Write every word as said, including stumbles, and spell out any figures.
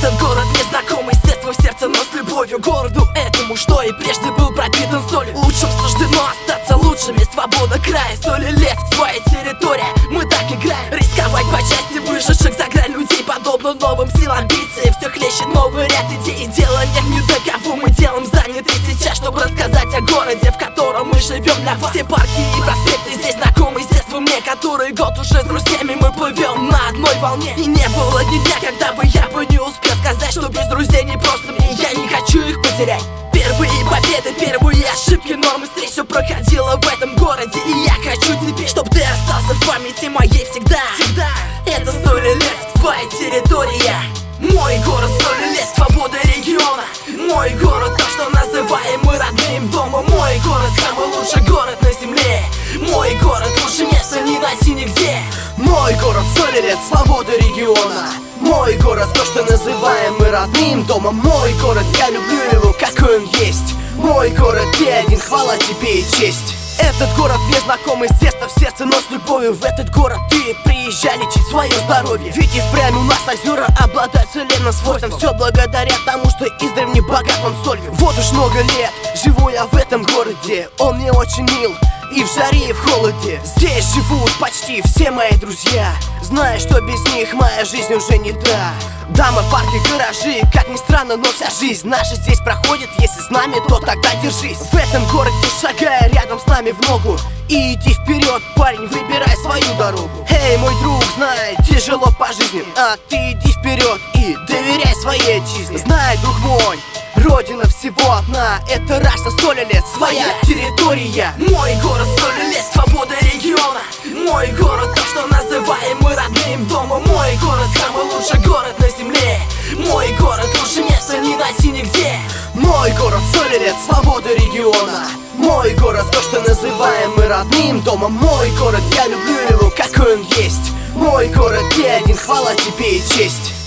Этот город незнакомый, с детства в сердце, но с любовью к городу этому, что и прежде был пропитан солью. Лучшим суждено остаться лучшими, свобода края. Соли лет, своя территория, мы так играем. Рисковать по части вышедших за грань людей, подобно новым силам амбиций. Все хлещет новый ряд идей, и дело нет ни до кого. Мы делом заняты сейчас, чтобы рассказать о городе, в котором мы живем для вас. Все парки и проспекты здесь знакомы с детства мне, который год уже с друзьями мы плывем на одной волне. И не было ни дня, когда бы я бы не успел сказать, что без друзей не просто мне, я не хочу их потерять. Первые победы, первые ошибки, нормы встреч, все проходило в этом городе. И я хочу теперь, чтоб ты остался в памяти моей всегда. Всегда. Это Солилецк, твоя территория. Мой город Солилецк, свобода региона. Мой город, то, что называем мы родным домом. Мой город, самый лучший город на земле. Мой город, лучше места не найти нигде. Мой город Солилецк, свобода региона. Мой город, то, что называем мы родным домом. Мой город, я люблю его, какой он есть. Мой город, ты один, хвала тебе и честь. Этот город мне знакомый с детства в сердце, но с любовью. В этот город ты приезжай лечить свое здоровье. Ведь и впрямь у нас озера обладают целебным свойством. Все благодаря тому, что издревле богат он солью. Вот уж много лет живу я в этом городе. Он мне очень мил и в жаре, и в холоде. Здесь живут почти все мои друзья, зная, что без них моя жизнь уже не та. Дома, парки, гаражи, как ни странно, но вся жизнь наша здесь проходит. Если с нами, то тогда держись. В этом городе шагай рядом с нами в ногу и иди вперед, парень, выбирай свою дорогу. Эй, мой друг, знай, тяжело по жизни, а ты иди вперед и доверяй своей отчизне. Знай, друг мой, родина всего одна, это Раша Солилецк, своя территория. Мой город Солилецк, свобода региона. Мой город, то, что называем мы родным домом. Мой город, самый лучший город на земле. Мой город, лучше места не найти нигде. Мой город Солилецк, свобода региона. Мой город, то, что называем мы родным домом. Мой город, я люблю его, какой он есть. Мой город, ты один, хвала тебе и честь.